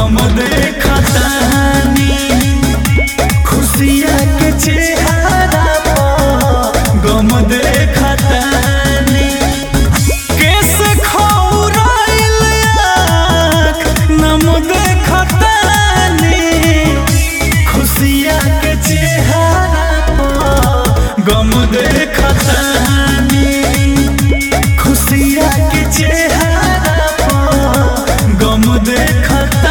गम देखतानी खुशिया के चेहरा पर गम देखतानी कैसे खौराइल आँख नम देखतानी खुशिया के चेहरा पर गम देखतानी खुशिया के चेहरा पर गम देखतानी।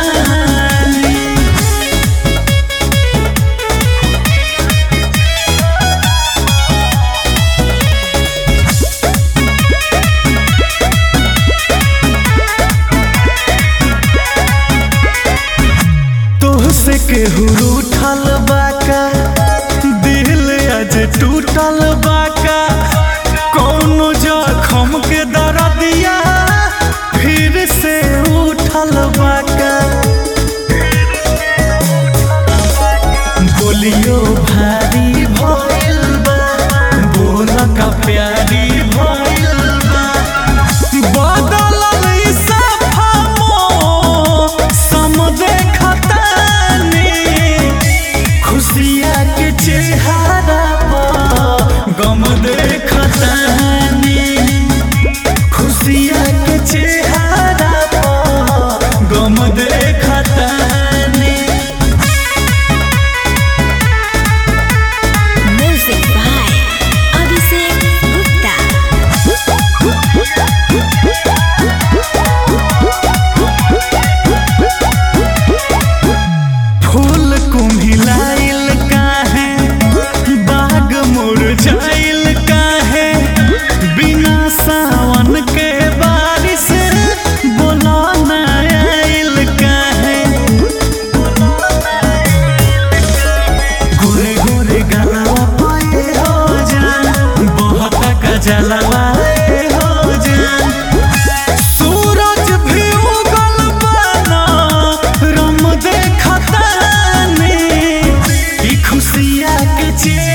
तोहसे केहू रूठल बाका दिल आज टूटल बाका कौनो जख्म के दर्दिया फिर से उठल बाका बोलियो भारी भइल बा बोल का प्यारी भइल बा बदलल ई सफा मौसम देखतानी खुशिया के चेहरा पर गम देखतानी खुशिया के चेहरा पर गम देखतानी। Music by Abhishek Gupta. फूल कुम्हिलाइल काहे बाग मुरझाइल काहे बिना सावन के बारिश बोला ना आइल काहे गोरे गोरे गलवा पाए हो जान बहुत का जलवा हो जान सूरज भी उगल बना रम देखतानी ई खुशिया के